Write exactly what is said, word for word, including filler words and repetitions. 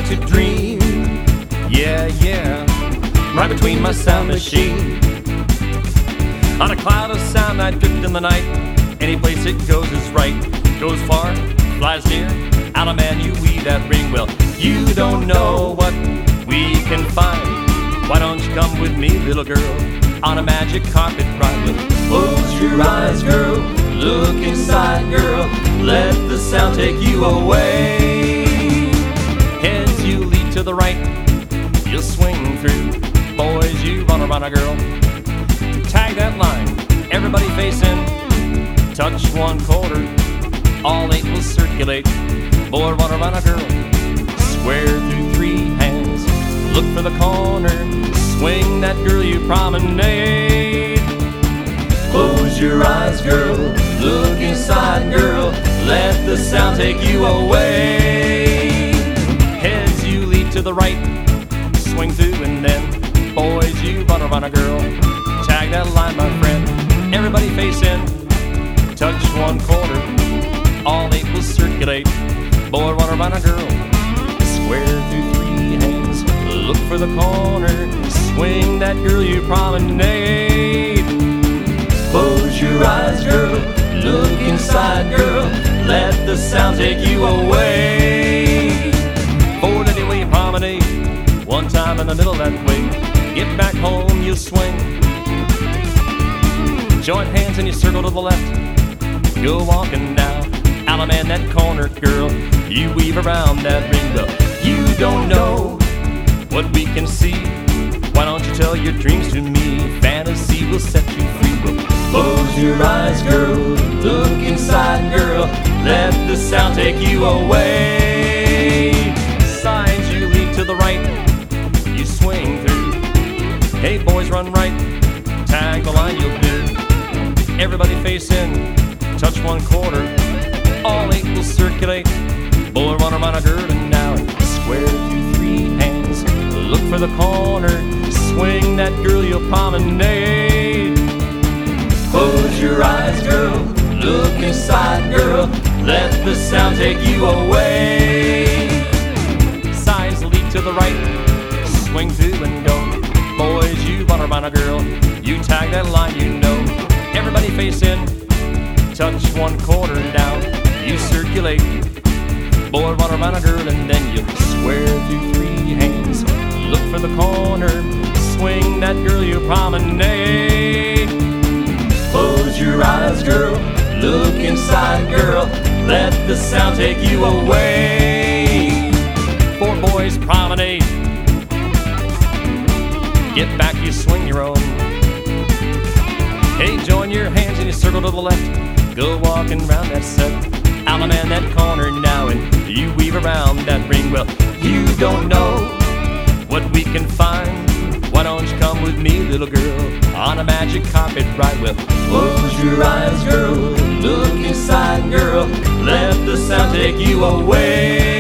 to dream. Yeah, yeah, right between my sound machine. On a cloud of sound I drift in the night. Any place it goes is right. Goes far, flies near. Out a man you weave that ring. Well, you don't know what we can find. Why don't you come with me, little girl, on a magic carpet ride? Well, close your eyes, girl, look inside, girl, let the sound take you away. As you lead to the right, you'll swing through. Boys, you wanna run a girl, tag that line, everybody face in. Touch one quarter, all eight will circulate. Boy, wanna run a girl, square through three hands. Look for the corner, swing that girl you promenade. Close your eyes, girl, look inside, girl, let the sound take you away. As you lead to the right, swing through and then, boys, you wanna run a girl, tag that line, my friend, everybody face in. Touch one quarter, all eight will circulate. Boy, wanna run a girl, square through three hands. Look for the corner, swing that girl you promenade. Close your eyes, girl, look inside, girl, let the sound take you away. Forward anyway, promenade, one time in the middle that way. Get back home, you swing. Join hands and you circle to the left. Go walking now, out a man that corner, girl, you weave around that ring. Though you don't know what we can see, why don't you tell your dreams to me? Fantasy will set you free. Well, close your eyes, girl, look inside, girl, let the sound take you away. Signs you lead to the right, you swing through. Hey boys, run right, tag the line you'll do. Everybody face in, touch one quarter, all eight will circulate. Boy, wanna run a girl and now square through three hands. Look for the corner, swing that girl you'll promenade. Close your eyes, girl, look inside, girl, let the sound take you away. Sides lead to the right, swing through and go. Boys, you wanna run a girl, you tag that line, you know. Everybody face in, touch one quarter down, you circulate. Boy, wanna run a girl and then you square through three hands. Look for the corner, swing that girl you promenade. Close your eyes, girl, look inside, girl, let the sound take you away. Four boys promenade, get back, you swing your own. Hey, join your hands and you circle to the left. Go walking round that set, out a man that corner now, and you weave around that ring. Well, you don't know what we can find. Why don't you come with me, little girl, on a magic carpet ride? Well, close your eyes, girl, look inside, girl, let the sound take you away.